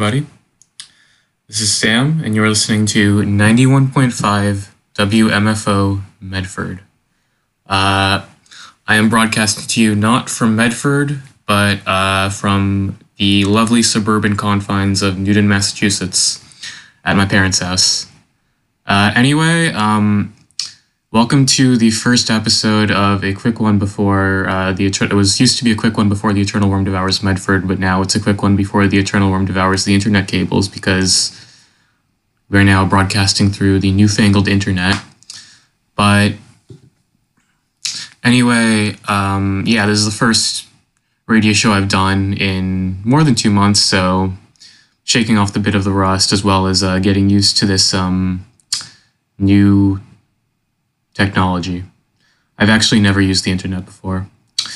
everybody. This is Sam, and you're listening to 91.5 WMFO Medford. I am broadcasting to you not from Medford, but from the lovely suburban confines of Newton, Massachusetts, at my parents' house. Welcome to the first episode of a quick one before it was used to be a quick one before the Eternal Worm Devours Medford, but now it's a quick one before the Eternal Worm Devours the internet cables, because we're now broadcasting through the newfangled internet. But anyway, this is the first radio show I've done in more than 2 months, so shaking off the bit of the rust, as well as getting used to this new technology. I've actually never used the internet before.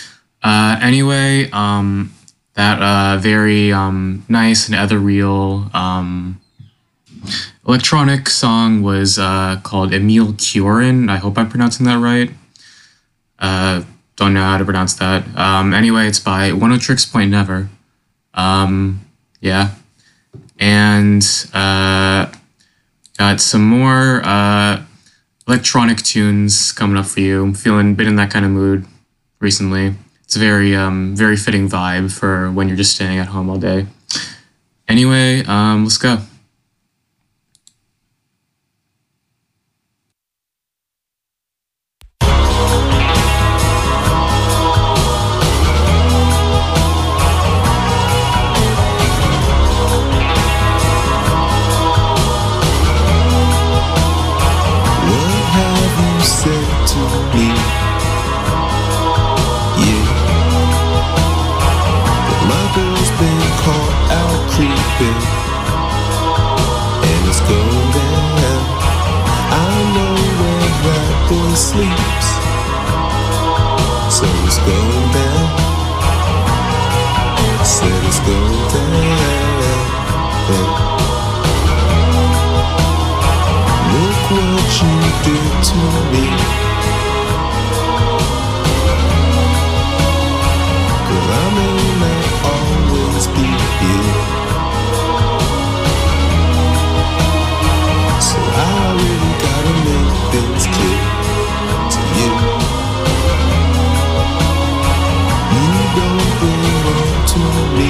That very nice and ethereal electronic song was called Emile Cioran. I hope I'm pronouncing that right. Don't know how to pronounce that. It's by One O Tricks Point Never. And got some more electronic tunes coming up for you. I'm been in that kind of mood recently. It's a very, very fitting vibe for when you're just staying at home all day. Anyway, let's go. Sleeps, so it's going down. Said it's going down. Look what you did to me. Girl, I may not always be here, so I really gotta make things clear. You don't belong to me,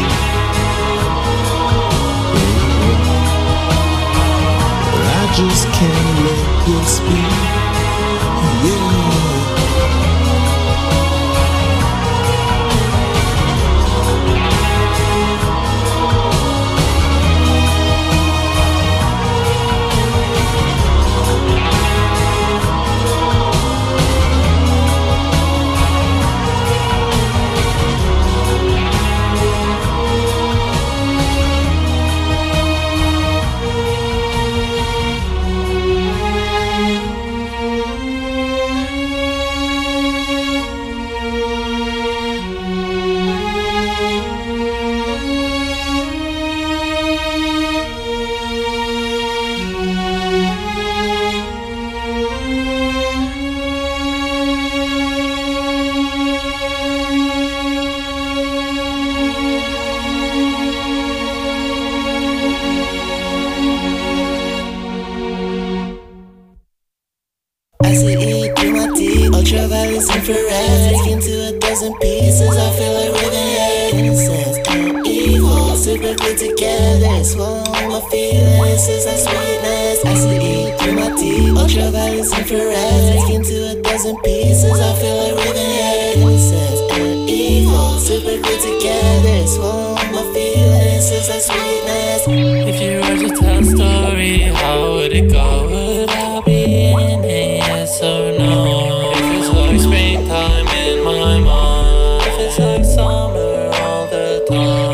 but I just can't let this be. Ultraviolet's infrared, taken to a dozen pieces. I feel like ripping head. Innocence and evil, super good together. Swallowing my feelings, it's like sweetness. Acid E through my teeth. Ultraviolet's infrared, taken to a dozen pieces. I feel like ripping head. Innocence and evil, super good together. Swallowing my feelings, it's like sweetness. If you were to tell a story, how would it go? Would I be in it, yes or no? Springtime in my mind, it feels like summer all the time.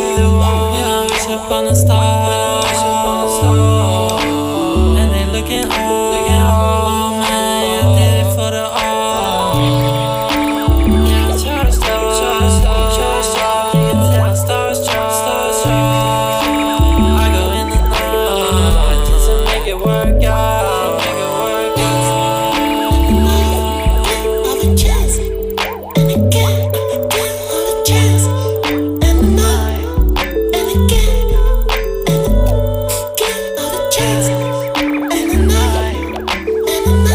On the stars, and they looking taking home, man. I did it for the all. Yeah, trust, you can tell stars, I go in the night just to make it work out, All the chance, and again, all the chance, and the night, and again, all the chance, and the night, and the night.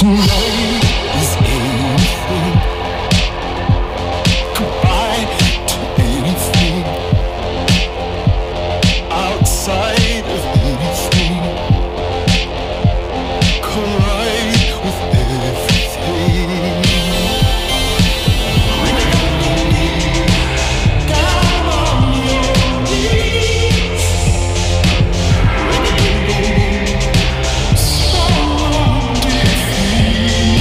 Tonight is anything. Goodbye to anything outside of anything. Collide with everything. Down on your knees. Someone defeat.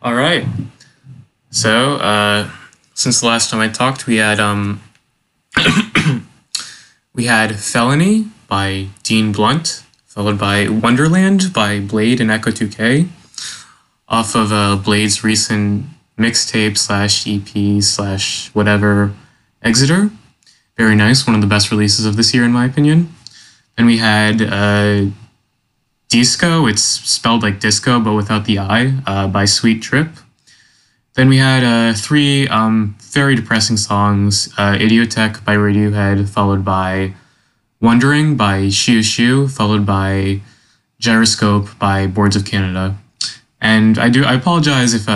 All right. So, since the last time I talked, we had Felony by Dean Blunt, followed by Wonderland by Blade and Echo 2K, off of Blade's recent mixtape / EP / whatever, Exeter. Very nice, one of the best releases of this year in my opinion. Then we had Disco, it's spelled like disco but without the I, by Sweet Trip. Then we had 3 very depressing songs, Idiotech by Radiohead, followed by Wondering by Shiu Shiu, followed by Gyroscope by Boards of Canada. And I apologize if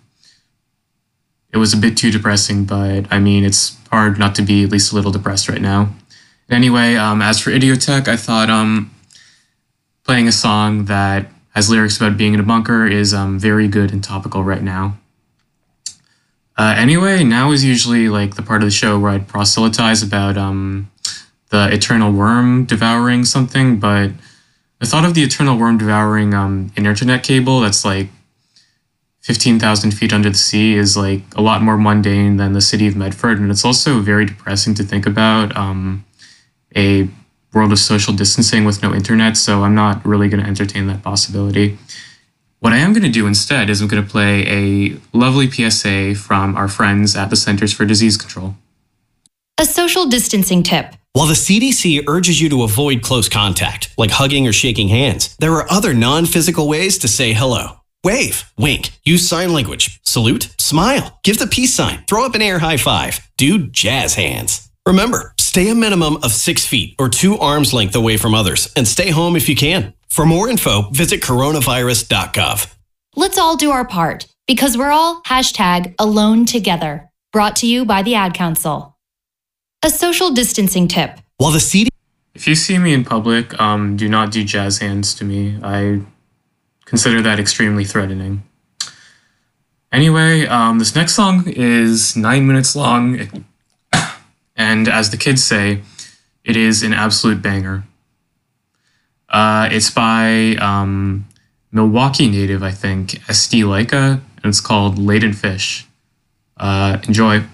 it was a bit too depressing, but I mean, it's hard not to be at least a little depressed right now. Anyway, as for Idiotech, I thought playing a song that has lyrics about being in a bunker is very good and topical right now. Anyway, now is usually like the part of the show where I'd proselytize about the eternal worm devouring something, but the thought of the eternal worm devouring an internet cable that's like 15,000 feet under the sea is like a lot more mundane than the city of Medford, and it's also very depressing to think about a world of social distancing with no internet, so I'm not really going to entertain that possibility. What I am going to do instead is I'm going to play a lovely PSA from our friends at the Centers for Disease Control. A social distancing tip. While the CDC urges you to avoid close contact, like hugging or shaking hands, there are other non-physical ways to say hello. Wave, wink, use sign language, salute, smile, give the peace sign, throw up an air high five, do jazz hands. Remember, stay a minimum of 6 feet or 2 arms length away from others, and stay home if you can. For more info, visit coronavirus.gov. Let's all do our part, because we're all #alone together. Brought to you by the Ad Council. A social distancing tip. While the CDC... If you see me in public, do not do jazz hands to me. I consider that extremely threatening. Anyway, this next song is 9 minutes long, and as the kids say, it is an absolute banger. It's by Milwaukee native, I think, SD Leica, and it's called Laden Fish. Enjoy.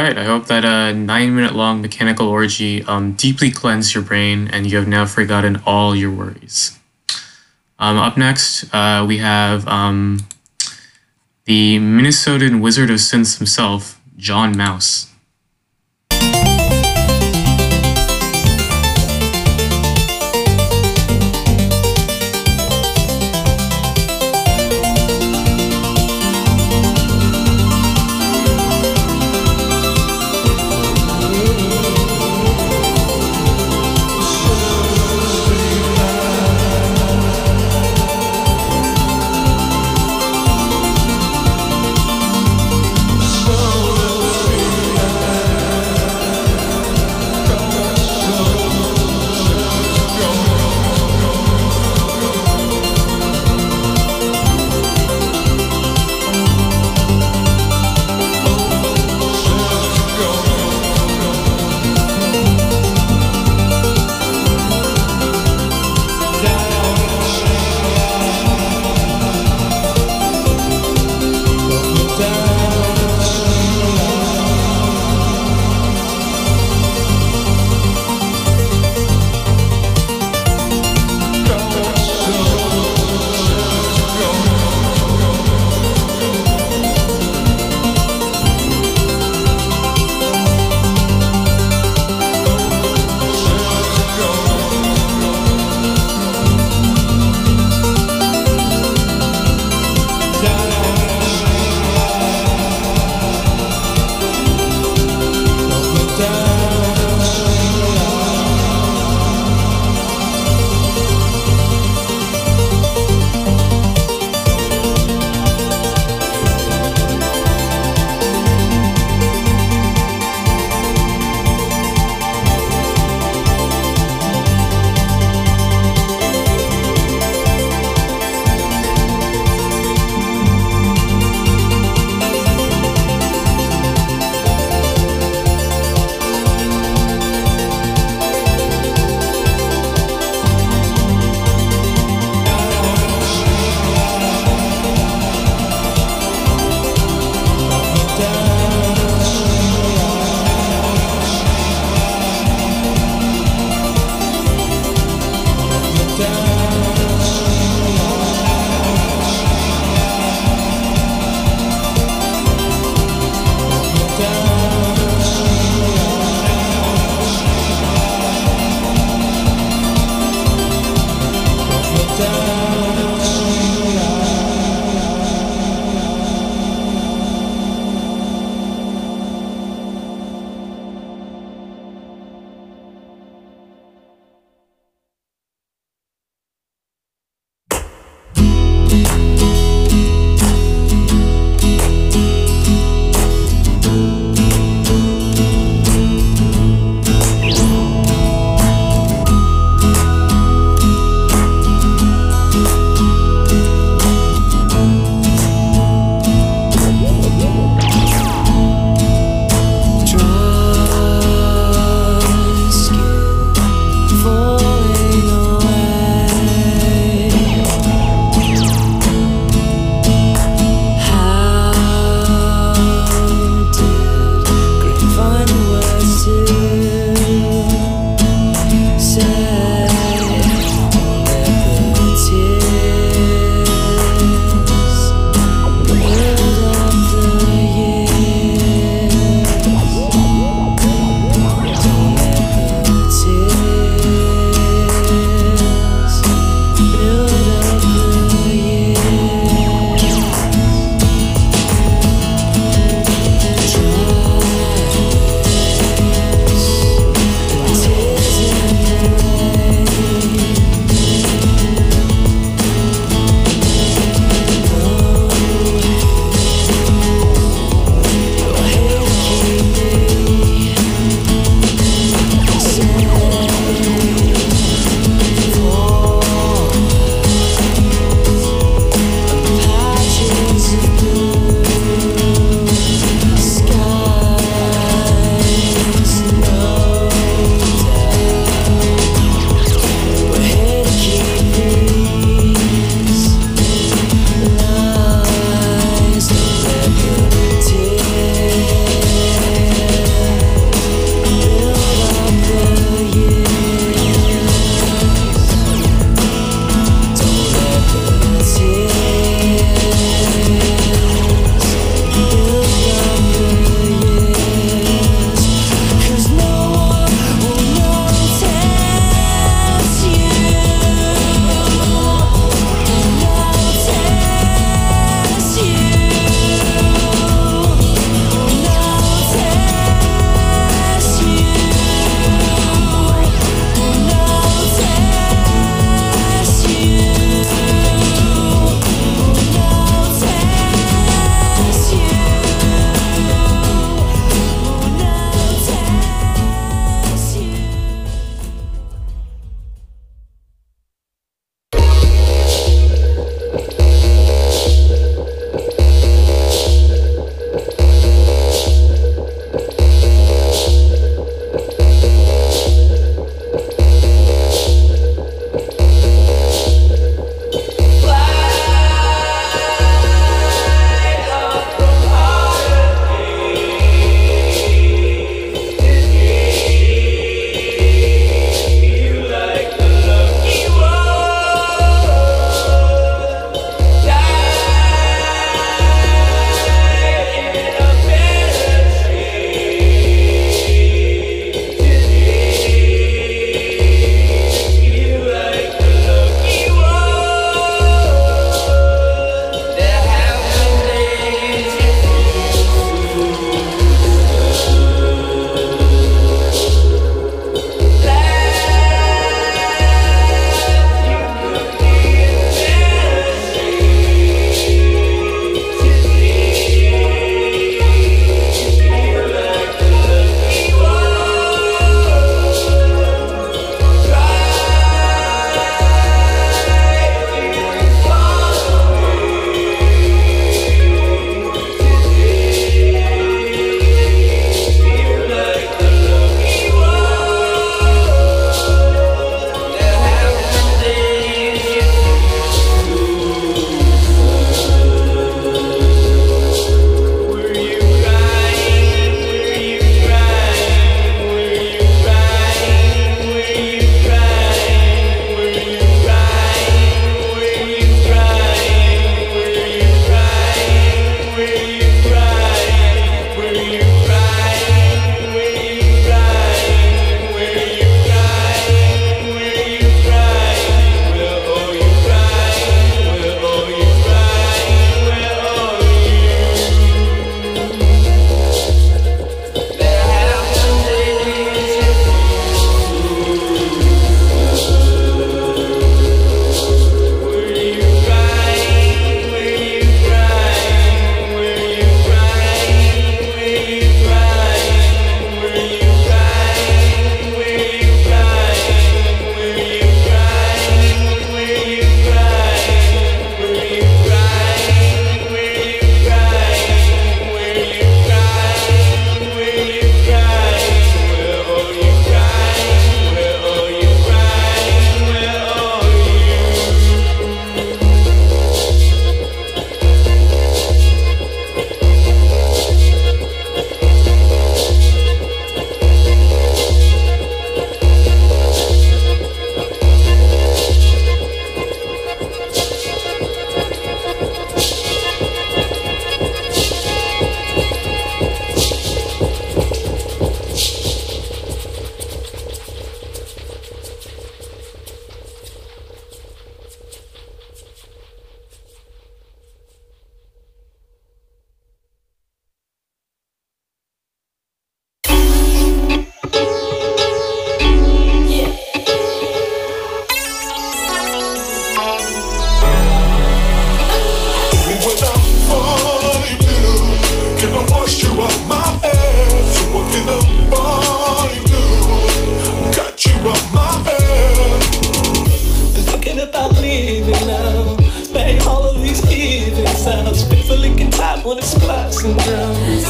right. I hope that 9-minute long mechanical orgy deeply cleansed your brain and you have now forgotten all your worries. Up next, we have the Minnesotan Wizard of Synths himself, John Mouse. only splash and drowns.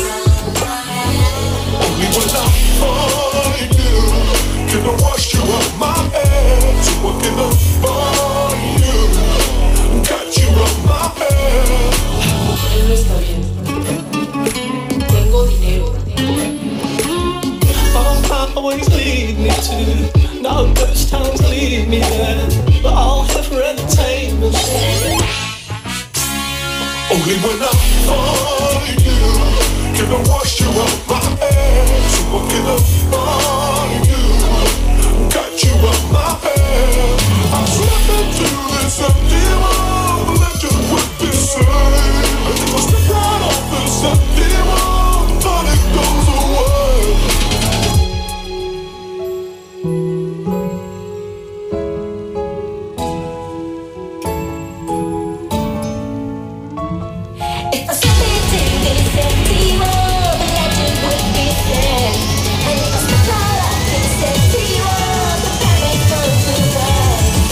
Only when I find you can I wash you off my head. So what can I find you? Got you off my head. Él no está bien. Tengo dinero. Always lead me to, now those times lead me there, but I'll have for entertainment. Only when I find you can I wash you off my head. So what can I find you? Got you off my head. I slip into this empty world, but it would be safe. I step right off this empty world, but it goes away. If I step into this empty world, the legend would be said. And if I step right off this empty world, the panic goes away.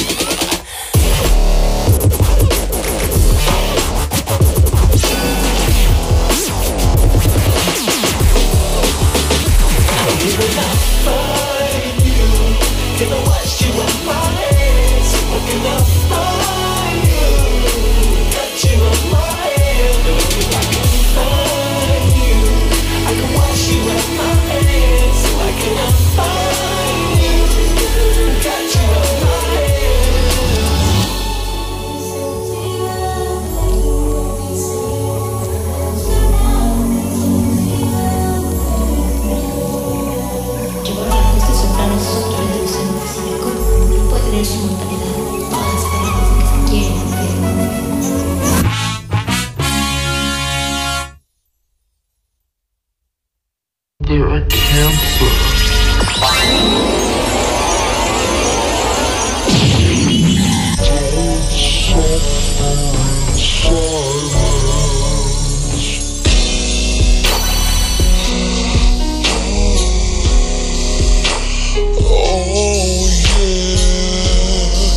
When I find you, can I wash you off my head? So what can I find you? Got you off my head. If I can find you, I can wash you off my head. So I can find you. Got you off my Llevar a la justicia soprano es otro de los embajadores. No puede tener su mortalidad. Todas las parejas que se quieren ver. They're a cancer. Oh yeah.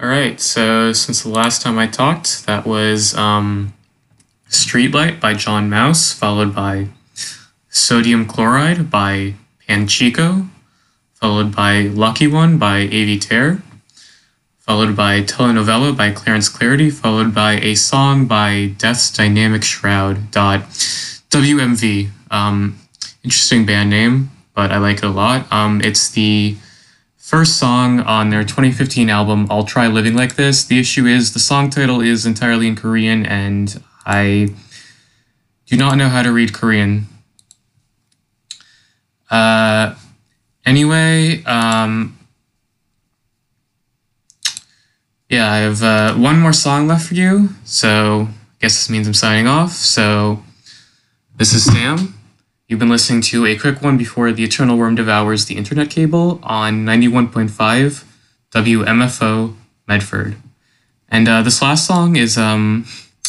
All right, so since the last time I talked, that was Streetlight by John Mouse, followed by Sodium Chloride by Panchico, followed by Lucky One by A.V. Terror, followed by Telenovela by Clarence Clarity, followed by a song by Death's Dynamic Shroud. WMV. Interesting band name, but I like it a lot. It's the first song on their 2015 album, I'll Try Living Like This. The issue is the song title is entirely in Korean, and I do not know how to read Korean. Anyway, yeah, I have one more song left for you, so I guess this means I'm signing off. So, this is Sam. You've been listening to a quick one before the Eternal Worm devours the internet cable on 91.5 WMFO Medford. And this last song is a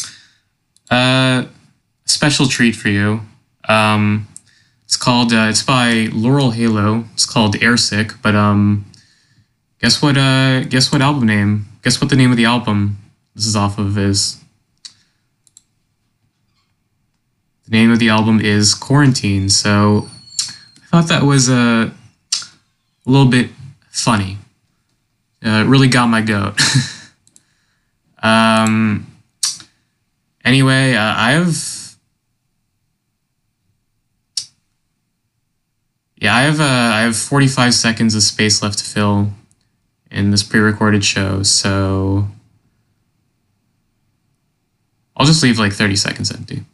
special treat for you. It's called, it's by Laurel Halo. It's called Airsick, but guess what album name? Guess what the name of the album this is off of is? The name of the album is Quarantine, so I thought that was a little bit funny. It really got my goat. Anyway, I have 45 seconds of space left to fill in this pre-recorded show, so I'll just leave like 30 seconds empty.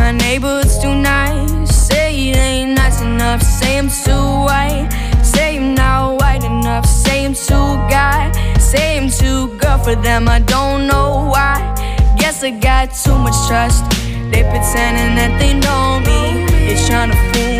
my neighborhood's too nice. Say it ain't nice enough. Say I'm too white. Say I'm not white enough. Say I'm too guy. Say I'm too girl for them. I don't know why. Guess I got too much trust. They pretending that they know me. They tryna fool